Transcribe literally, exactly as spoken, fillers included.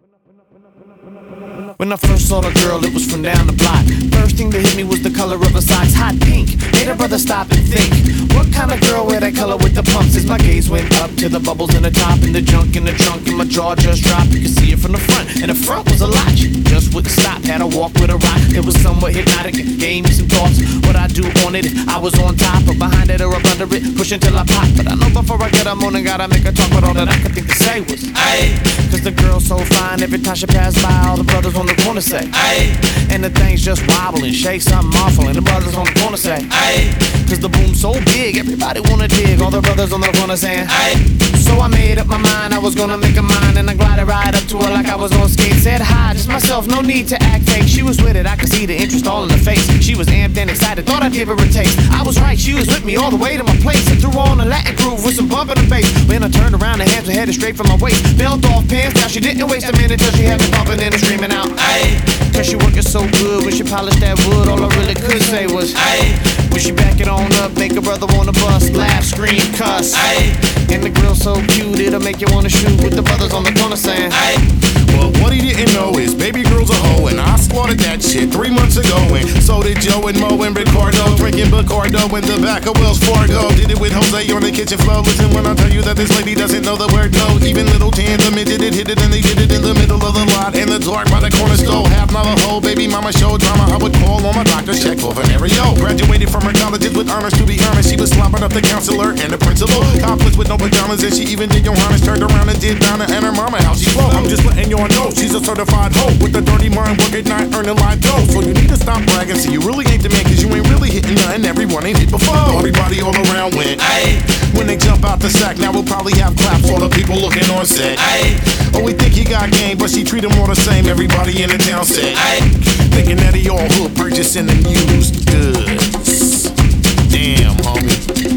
When I first saw the girl, it was from down the block. First thing that hit me was the color of her socks, hot pink. Made her brother stop and think, what kind of girl wear that color with the pumps? As my gaze went up to the bubbles in the top, and the junk in the trunk, and my jaw just dropped. You could see it from the front, and the front was a lot. She just wouldn't stop, had to walk with a rock. It was somewhat hypnotic, it gave me some thoughts. What I do on it, if I was on top, or behind it, or up under it, push until I pop. But I know before I get her moan and gotta make her talk, but all that I could think to say was, ayy. Cause the girl's so fine, every time she passed by, all the brothers on the corner say, ayy. And the thing's just wobble and shake something awful, and the brothers on the corner say, ayy. Cause the boom's so big, everybody wanna dig, all the brothers on the corner saying, ayy. So I made up my mind, I was gonna make a mine, and I glided right up to her like I was on skates. Said hi, just myself, no need to act fake. She was with it, I could see the interest all in her face. She was amped and excited, thought I'd give her a taste. I was right, she was with me all the way to my place, and threw on a Latin groove with some bump in the bass. When I turned around, her hands were headed straight from my waist. Belt off pants, now she didn't waste a minute till she had me bumping and screaming out, ayy. Cause she working so good, when she polished that wood, all I really could say was, ayy. When she back it on up, make a brother wanna bust, laugh, scream, cuss, ayy. And the girl so cute, it'll make you wanna shoot, with the brothers on the corner saying, ayy. Well, what he didn't know is baby girl's a hoe, and I slaughtered that shit three months ago, and so did Joe and Mo and Ricardo, drinking Bacardo in the back of Wells Fargo. Did it with Jose on the kitchen floor. Listen when I tell you that this lady doesn't know the word no. Even little tandem did it, hit it, and they did it in the middle of the lot, in the dark by the corner store. Half mile a hole, baby mama show drama. I would call on my doctor's check for venereal. Graduated from her colleges with honors, to be honest. She was slopping up the counselor and the principal. Topless with no pajamas, and she even did Johannes. Turned around and did Donna and her mama how she flow. I'm just letting y'all know she's a certified hoe with a dirty mind, work at night, earning live dough. So you need to stop bragging, see you really ain't the man, cause you ain't really hitting nothing everyone ain't hit before. Everybody all around went, ayy. When they jump out the sack, now we'll probably have claps for the people looking on set, ayy. Oh, we think he got game, but she treat him all the same. Everybody in the town said, ayy. Thinking that he all hood purchasing the used goods. Damn, homie.